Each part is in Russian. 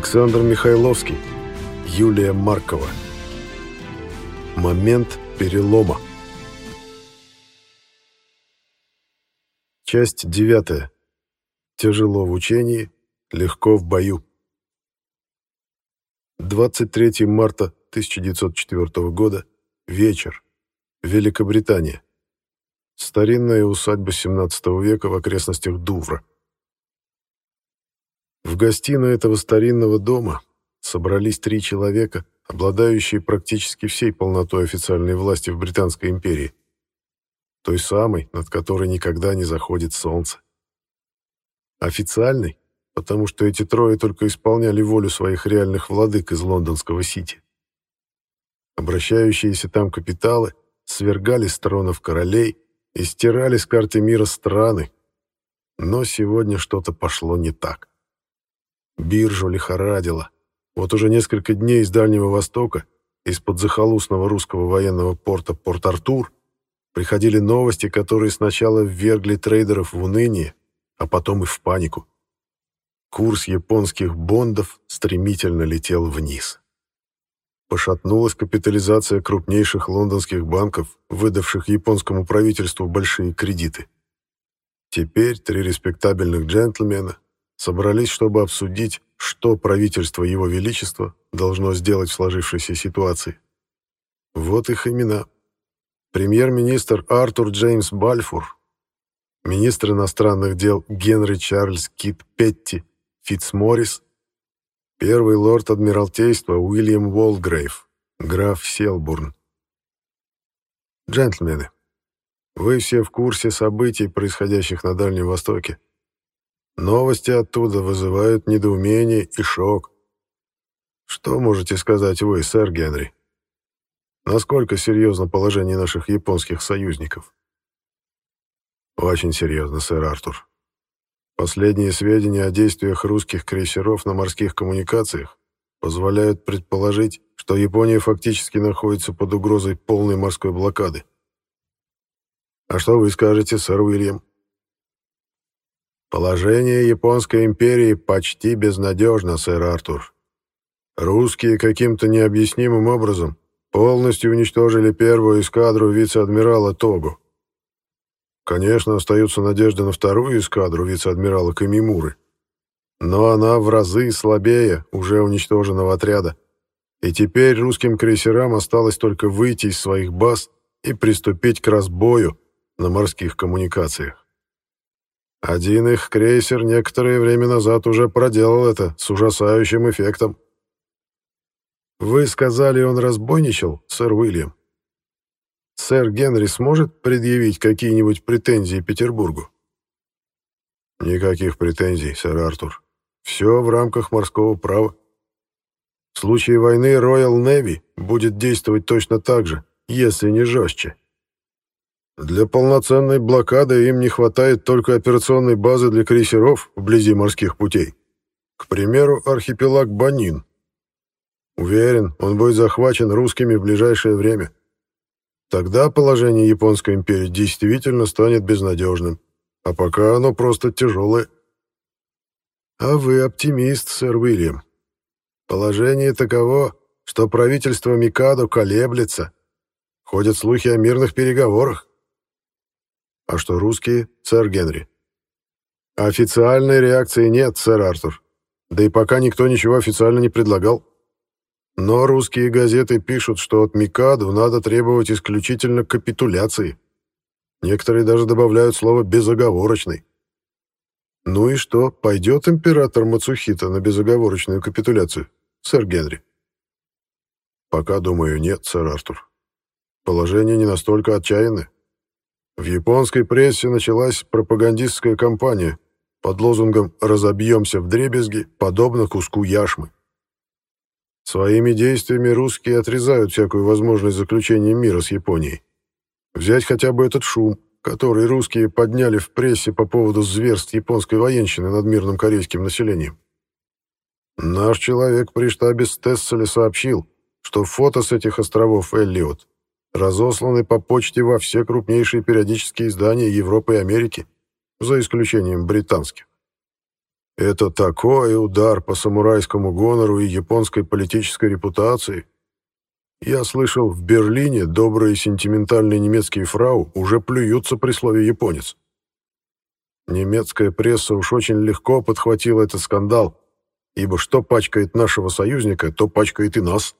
Александр Михайловский, Юлия Маркова. Момент перелома. Часть 9. Тяжело в учении, легко в бою. 23 марта 1904 года. Вечер. Великобритания. Старинная усадьба XVII века в окрестностях Дувра. В гостиной этого старинного дома собрались 3 человека, обладающие практически всей полнотой официальной власти в Британской империи, той самой, над которой никогда не заходит солнце. Официальной, потому что эти 3 только исполняли волю своих реальных владык из лондонского Сити. Обращающиеся там капиталы свергали с тронов королей и стирали с карты мира страны, но сегодня что-то пошло не так. Биржу лихорадило. Вот уже несколько дней из Дальнего Востока, из-под захолустного русского военного порта Порт-Артур, приходили новости, которые сначала ввергли трейдеров в уныние, а потом и в панику. Курс японских бондов стремительно летел вниз. Пошатнулась капитализация крупнейших лондонских банков, выдавших японскому правительству большие кредиты. Теперь 3 респектабельных джентльмена собрались, чтобы обсудить, что правительство Его Величества должно сделать в сложившейся ситуации. Вот их имена. Премьер-министр Артур Джеймс Бальфур, министр иностранных дел Генри Чарльз Кит Петти Фитцморрис, первый лорд Адмиралтейства Уильям Уолгрейв, граф Селбурн. Джентльмены, вы все в курсе событий, происходящих на Дальнем Востоке. Новости оттуда вызывают недоумение и шок. Что можете сказать вы, сэр Генри? Насколько серьезно положение наших японских союзников? Очень серьезно, сэр Артур. Последние сведения о действиях русских крейсеров на морских коммуникациях позволяют предположить, что Япония фактически находится под угрозой полной морской блокады. А что вы скажете, сэр Уильям? Положение Японской империи почти безнадежно, сэр Артур. Русские каким-то необъяснимым образом полностью уничтожили первую эскадру вице-адмирала Того. Конечно, остается надежда на вторую эскадру вице-адмирала Камимуры, но она в разы слабее уже уничтоженного отряда, и теперь русским крейсерам осталось только выйти из своих баз и приступить к разбою на морских коммуникациях. Один их крейсер некоторое время назад уже проделал это с ужасающим эффектом. Вы сказали, он разбойничал, сэр Уильям? Сэр Генри сможет предъявить какие-нибудь претензии Петербургу? Никаких претензий, сэр Артур. Все в рамках морского права. В случае войны Royal Navy будет действовать точно так же, если не жестче. Для полноценной блокады им не хватает только операционной базы для крейсеров вблизи морских путей. К примеру, архипелаг Банин. Уверен, он будет захвачен русскими в ближайшее время. Тогда положение Японской империи действительно станет безнадежным, а пока оно просто тяжелое. А вы оптимист, сэр Уильям. Положение таково, что правительство Микадо колеблется. Ходят слухи о мирных переговорах. А что русские, сэр Генри? Официальной реакции нет, сэр Артур. Да и пока никто ничего официально не предлагал. Но русские газеты пишут, что от Микадо надо требовать исключительно капитуляции. Некоторые даже добавляют слово «безоговорочный». Ну и что, пойдет император Мацухита на безоговорочную капитуляцию, сэр Генри? Пока, думаю, нет, сэр Артур. Положение не настолько отчаянное. В японской прессе началась пропагандистская кампания под лозунгом «Разобьемся вдребезги, подобно куску яшмы». Своими действиями русские отрезают всякую возможность заключения мира с Японией. Взять хотя бы этот шум, который русские подняли в прессе по поводу зверств японской военщины над мирным корейским населением. Наш человек при штабе Стесселя сообщил, что фото с этих островов Эллиот разосланы по почте во все крупнейшие периодические издания Европы и Америки, за исключением британских. Это такой удар по самурайскому гонору и японской политической репутации. Я слышал, в Берлине добрые сентиментальные немецкие фрау уже плюются при слове «японец». Немецкая пресса уж очень легко подхватила этот скандал, ибо что пачкает нашего союзника, то пачкает и нас.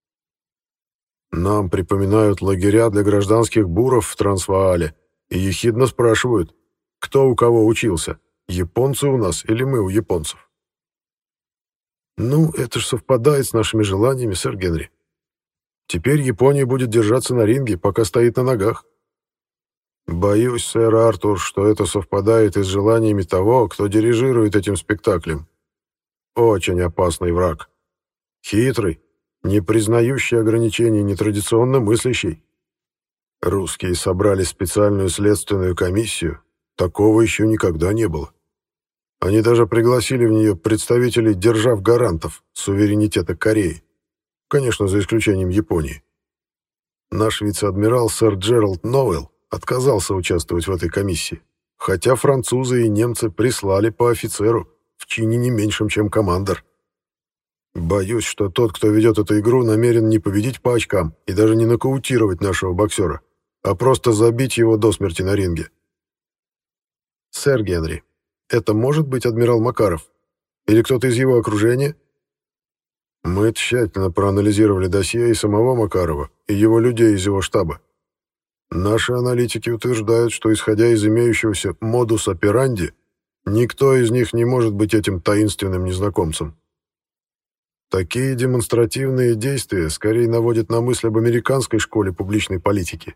Нам припоминают лагеря для гражданских буров в Трансваале и ехидно спрашивают, кто у кого учился, японцы у нас или мы у японцев. Ну, это ж совпадает с нашими желаниями, сэр Генри. Теперь Япония будет держаться на ринге, пока стоит на ногах. Боюсь, сэр Артур, что это совпадает и с желаниями того, кто дирижирует этим спектаклем. Очень опасный враг. Хитрый, не признающий ограничений, нетрадиционно мыслящий. Русские собрали специальную следственную комиссию. Такого еще никогда не было. Они даже пригласили в нее представителей держав-гарантов суверенитета Кореи. Конечно, за исключением Японии. Наш вице-адмирал сэр Джеральд Ноуэлл отказался участвовать в этой комиссии, хотя французы и немцы прислали по офицеру в чине не меньшем, чем командор. Боюсь, что тот, кто ведет эту игру, намерен не победить по очкам и даже не нокаутировать нашего боксера, а просто забить его до смерти на ринге. Сэр Генри, это может быть адмирал Макаров? Или кто-то из его окружения? Мы тщательно проанализировали досье и самого Макарова, и его людей из его штаба. Наши аналитики утверждают, что, исходя из имеющегося модус операнди, никто из них не может быть этим таинственным незнакомцем. Такие демонстративные действия скорее наводят на мысль об американской школе публичной политики.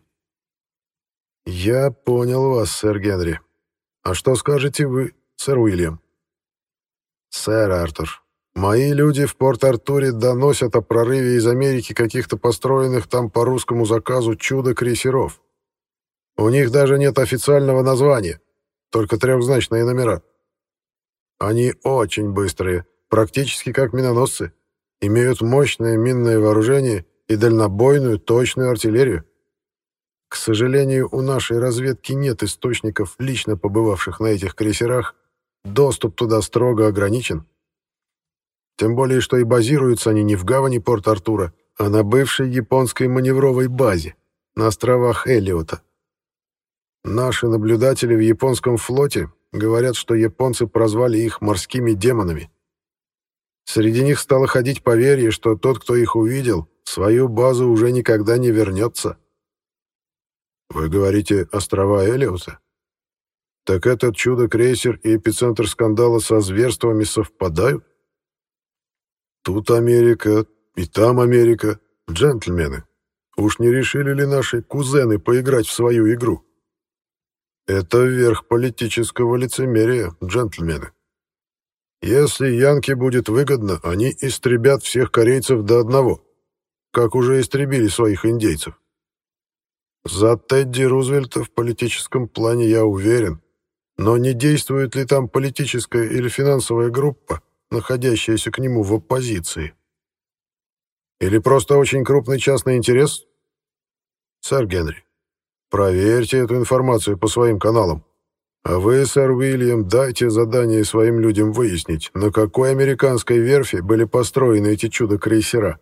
Я понял вас, сэр Генри. А что скажете вы, сэр Уильям? Сэр Артур, мои люди в Порт-Артуре доносят о прорыве из Америки каких-то построенных там по русскому заказу чудо-крейсеров. У них даже нет официального названия, только трехзначные номера. Они очень быстрые, практически как миноносцы, имеют мощное минное вооружение и дальнобойную точную артиллерию. К сожалению, у нашей разведки нет источников, лично побывавших на этих крейсерах, доступ туда строго ограничен. Тем более, что и базируются они не в гавани Порт-Артура, а на бывшей японской маневровой базе, на островах Эллиота. Наши наблюдатели в японском флоте говорят, что японцы прозвали их морскими демонами. Среди них стало ходить поверье, что тот, кто их увидел, в свою базу уже никогда не вернется. Вы говорите, острова Эллиота? Так этот чудо-крейсер и эпицентр скандала со зверствами совпадают? Тут Америка, и там Америка. Джентльмены, уж не решили ли наши кузены поиграть в свою игру? Это верх политического лицемерия, джентльмены. Если Янке будет выгодно, они истребят всех корейцев до одного, как уже истребили своих индейцев. За Тедди Рузвельта в политическом плане я уверен, но не действует ли там политическая или финансовая группа, находящаяся к нему в оппозиции? Или просто очень крупный частный интерес? Сэр Генри, проверьте эту информацию по своим каналам. А вы, сэр Уильям, дайте задание своим людям выяснить, на какой американской верфи были построены эти чудо-крейсера.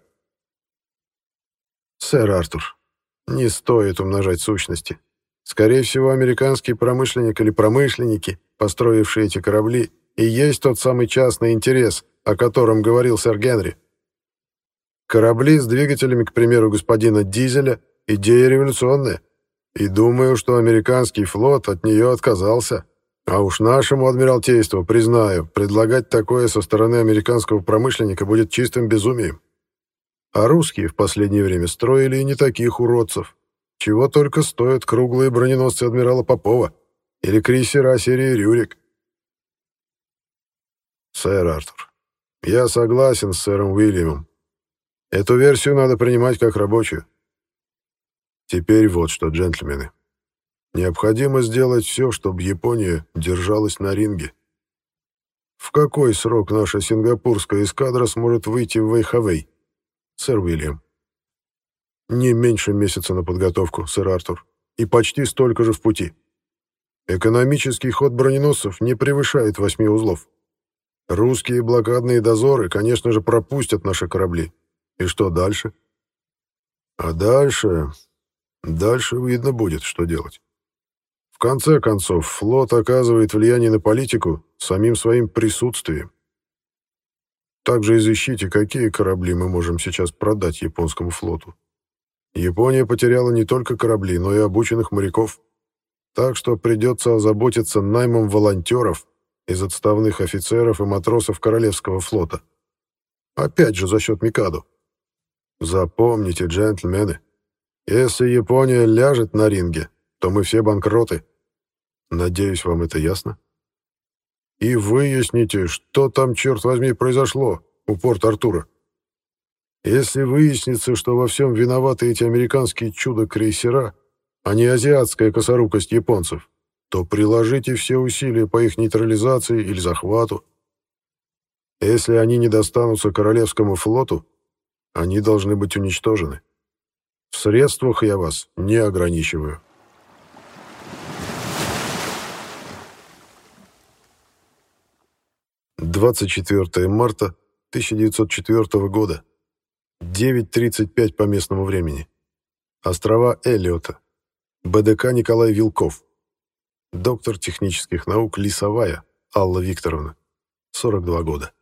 Сэр Артур, не стоит умножать сущности. Скорее всего, американский промышленник или промышленники, построившие эти корабли, и есть тот самый частный интерес, о котором говорил сэр Генри. Корабли с двигателями, к примеру, господина Дизеля, идея революционная. И думаю, что американский флот от нее отказался. А уж нашему адмиралтейству, признаю, предлагать такое со стороны американского промышленника будет чистым безумием. А русские в последнее время строили и не таких уродцев. Чего только стоят круглые броненосцы адмирала Попова или крейсера серии «Рюрик». Сэр Артур, я согласен с сэром Уильямом. Эту версию надо принимать как рабочую. Теперь вот что, джентльмены. Необходимо сделать все, чтобы Япония держалась на ринге. В какой срок наша сингапурская эскадра сможет выйти в Вэйхавэй, сэр Уильям? Не меньше месяца на подготовку, сэр Артур, и почти столько же в пути. Экономический ход броненосцев не превышает 8 узлов. Русские блокадные дозоры, конечно же, пропустят наши корабли. И что дальше? А дальше... Дальше видно будет, что делать. В конце концов, флот оказывает влияние на политику самим своим присутствием. Также изыщите, какие корабли мы можем сейчас продать японскому флоту. Япония потеряла не только корабли, но и обученных моряков. Так что придется озаботиться наймом волонтеров из отставных офицеров и матросов Королевского флота. Опять же за счет Микадо. Запомните, джентльмены, если Япония ляжет на ринге, то мы все банкроты. Надеюсь, вам это ясно? И выясните, что там, черт возьми, произошло у Порт-Артура. Если выяснится, что во всем виноваты эти американские чудо-крейсера, а не азиатская косорукость японцев, то приложите все усилия по их нейтрализации или захвату. Если они не достанутся Королевскому флоту, они должны быть уничтожены. В средствах я вас не ограничиваю. «24 марта 1904 года. 9:35 по местному времени. Острова Эллиота. БДК Николай Вилков. Доктор технических наук Лисовая Алла Викторовна. 42 года».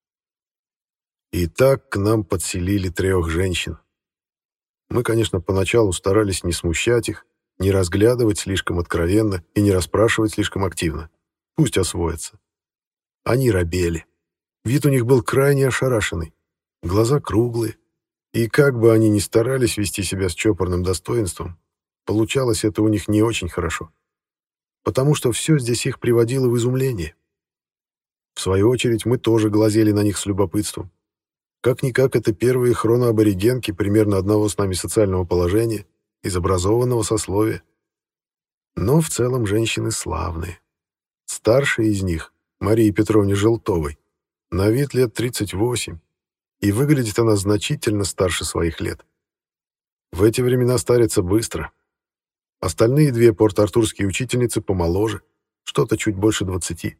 Итак, к нам подселили 3 женщин. Мы, конечно, поначалу старались не смущать их, не разглядывать слишком откровенно и не расспрашивать слишком активно. Пусть освоятся. Они робели. Вид у них был крайне ошарашенный. Глаза круглые. И как бы они ни старались вести себя с чопорным достоинством, получалось это у них не очень хорошо. Потому что все здесь их приводило в изумление. В свою очередь мы тоже глазели на них с любопытством. Как-никак это первые хроноаборигенки примерно одного с нами социального положения, из образованного сословия. Но в целом женщины славные. Старшая из них, Марии Петровне Желтовой, на вид лет 38, и выглядит она значительно старше своих лет. В эти времена старятся быстро. Остальные 2 порт-артурские учительницы помоложе, что-то чуть больше 20.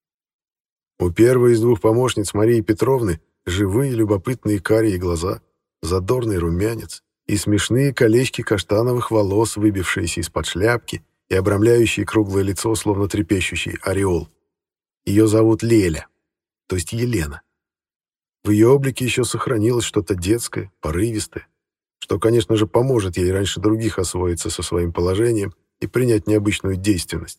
У первой из 2 помощниц Марии Петровны живые любопытные карие глаза, задорный румянец и смешные колечки каштановых волос, выбившиеся из-под шляпки и обрамляющие круглое лицо, словно трепещущий ореол. Ее зовут Леля, то есть Елена. В ее облике еще сохранилось что-то детское, порывистое, что, конечно же, поможет ей раньше других освоиться со своим положением и принять необычную действенность.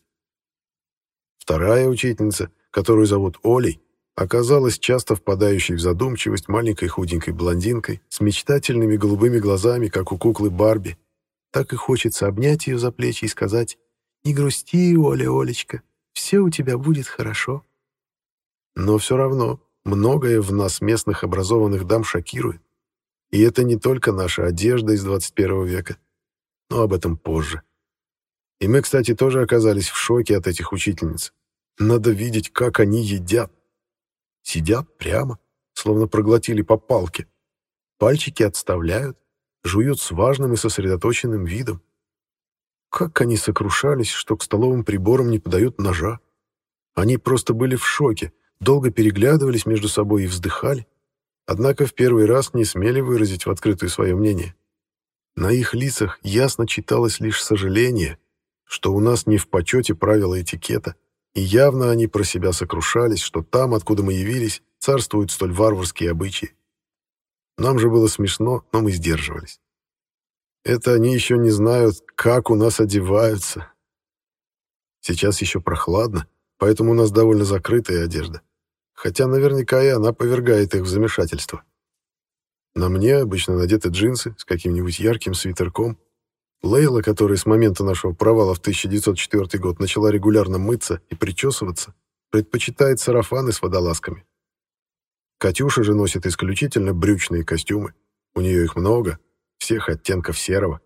Вторая учительница, которую зовут Олей, оказалась часто впадающей в задумчивость маленькой худенькой блондинкой с мечтательными голубыми глазами, как у куклы Барби. Так и хочется обнять ее за плечи и сказать: «Не грусти, Оля, Олечка, все у тебя будет хорошо». Но все равно многое в нас, местных образованных дам, шокирует. И это не только наша одежда из 21 века, но об этом позже. И мы, кстати, тоже оказались в шоке от этих учительниц. Надо видеть, как они едят. Сидят прямо, словно проглотили по палке. Пальчики отставляют, жуют с важным и сосредоточенным видом. Как они сокрушались, что к столовым приборам не подают ножа. Они просто были в шоке, долго переглядывались между собой и вздыхали, однако в первый раз не смели выразить в открытую свое мнение. На их лицах ясно читалось лишь сожаление, что у нас не в почете правила этикета, и явно они про себя сокрушались, что там, откуда мы явились, царствуют столь варварские обычаи. Нам же было смешно, но мы сдерживались. Это они еще не знают, как у нас одеваются. Сейчас еще прохладно, поэтому у нас довольно закрытая одежда. Хотя наверняка и она повергает их в замешательство. На мне обычно надеты джинсы с каким-нибудь ярким свитерком. Лейла, которая с момента нашего провала в 1904 год начала регулярно мыться и причесываться, предпочитает сарафаны с водолазками. Катюша же носит исключительно брючные костюмы. У нее их много, всех оттенков серого.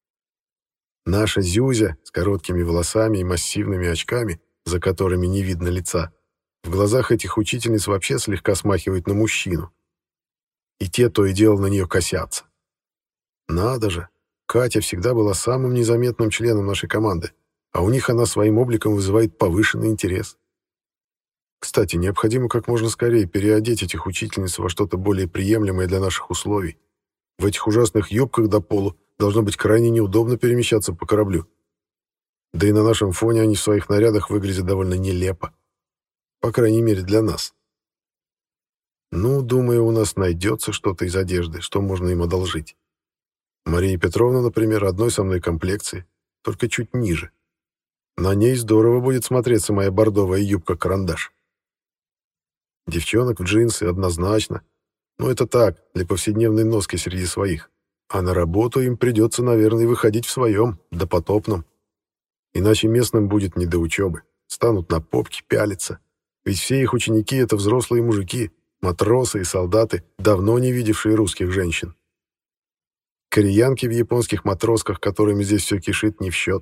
Наша Зюзя с короткими волосами и массивными очками, за которыми не видно лица, в глазах этих учительниц вообще слегка смахивает на мужчину. И те то и дело на нее косятся. Надо же! Катя всегда была самым незаметным членом нашей команды, а у них она своим обликом вызывает повышенный интерес. Кстати, необходимо как можно скорее переодеть этих учительниц во что-то более приемлемое для наших условий. В этих ужасных юбках до полу должно быть крайне неудобно перемещаться по кораблю. Да и на нашем фоне они в своих нарядах выглядят довольно нелепо. По крайней мере, для нас. Ну, думаю, у нас найдется что-то из одежды, что можно им одолжить. Мария Петровна, например, одной со мной комплекции, только чуть ниже. На ней здорово будет смотреться моя бордовая юбка-карандаш. Девчонок в джинсы однозначно. Но это так, для повседневной носки среди своих. А на работу им придется, наверное, выходить в своем, допотопном. Иначе местным будет не до учебы. Станут на попки пялиться. Ведь все их ученики — это взрослые мужики, матросы и солдаты, давно не видевшие русских женщин. Кореянки в японских матросках, которыми здесь все кишит, не в счет.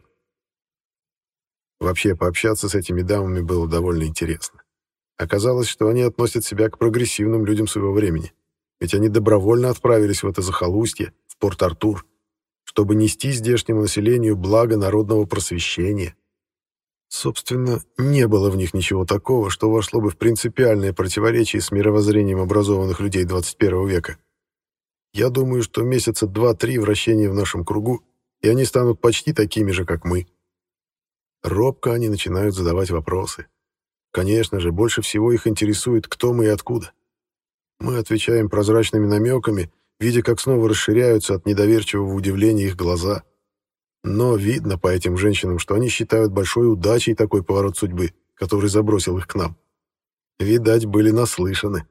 Вообще, пообщаться с этими дамами было довольно интересно. Оказалось, что они относят себя к прогрессивным людям своего времени. Ведь они добровольно отправились в это захолустье, в Порт-Артур, чтобы нести здешнему населению благо народного просвещения. Собственно, не было в них ничего такого, что вошло бы в принципиальное противоречие с мировоззрением образованных людей 21 века. Я думаю, что месяца 2-3 вращения в нашем кругу, и они станут почти такими же, как мы. Робко они начинают задавать вопросы. Конечно же, больше всего их интересует, кто мы и откуда. Мы отвечаем прозрачными намеками, видя, как снова расширяются от недоверчивого удивления их глаза. Но видно по этим женщинам, что они считают большой удачей такой поворот судьбы, который забросил их к нам. Видать, были наслышаны.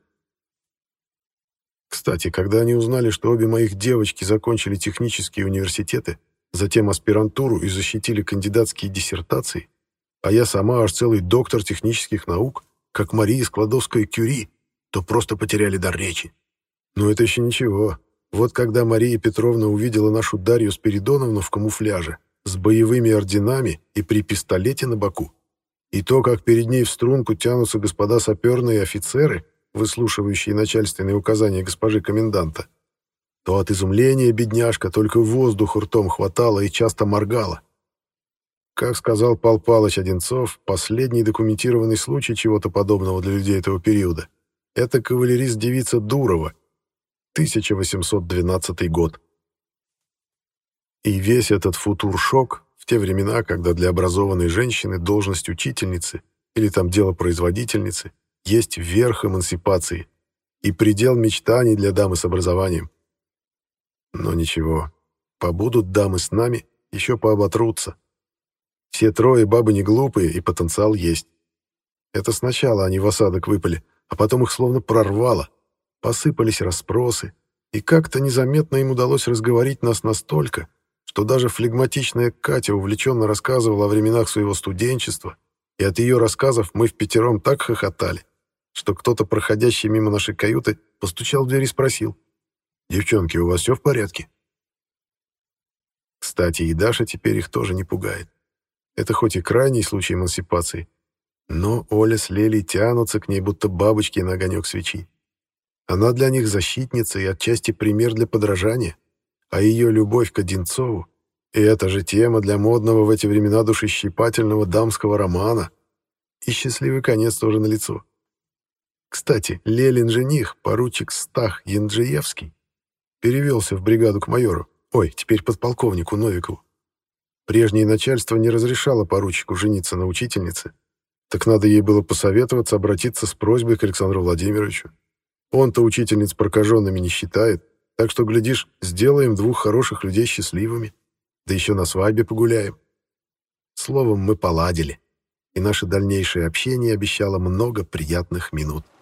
Кстати, когда они узнали, что обе моих девочки закончили технические университеты, затем аспирантуру и защитили кандидатские диссертации, а я сама аж целый доктор технических наук, как Мария Складовская-Кюри, то просто потеряли дар речи. Но это еще ничего. Вот когда Мария Петровна увидела нашу Дарью Спиридоновну в камуфляже, с боевыми орденами и при пистолете на боку, и то, как перед ней в струнку тянутся господа саперные офицеры, выслушивающие начальственные указания госпожи коменданта, то от изумления бедняжка только воздуху ртом хватала и часто моргала. Как сказал Пал Палыч Одинцов, последний документированный случай чего-то подобного для людей этого периода — это кавалерист-девица Дурова, 1812 год. И весь этот футур-шок в те времена, когда для образованной женщины должность учительницы или там дело производительницы есть верх эмансипации и предел мечтаний для дамы с образованием. Но ничего, побудут дамы с нами, еще пооботрутся. Все трое бабы не глупые, и потенциал есть. Это сначала они в осадок выпали, а потом их словно прорвало. Посыпались расспросы, и как-то незаметно им удалось разговорить нас настолько, что даже флегматичная Катя увлеченно рассказывала о временах своего студенчества, и от ее рассказов мы впятером так хохотали, что кто-то, проходящий мимо нашей каюты, постучал в дверь и спросил: «Девчонки, у вас все в порядке?» Кстати, и Даша теперь их тоже не пугает. Это хоть и крайний случай эмансипации, но Оля с Лелей тянутся к ней, будто бабочки на огонек свечи. Она для них защитница и отчасти пример для подражания, а ее любовь к Одинцову — и это же тема для модного в эти времена душещипательного дамского романа. И счастливый конец тоже налицо. Кстати, Лелин жених, поручик Стах Янджиевский, перевелся в бригаду к майору, теперь подполковнику Новикову. Прежнее начальство не разрешало поручику жениться на учительнице, так надо ей было посоветоваться, обратиться с просьбой к Александру Владимировичу. Он-то учительниц прокаженными не считает, так что, глядишь, сделаем двух хороших людей счастливыми, да еще на свадьбе погуляем. Словом, мы поладили, и наше дальнейшее общение обещало много приятных минут.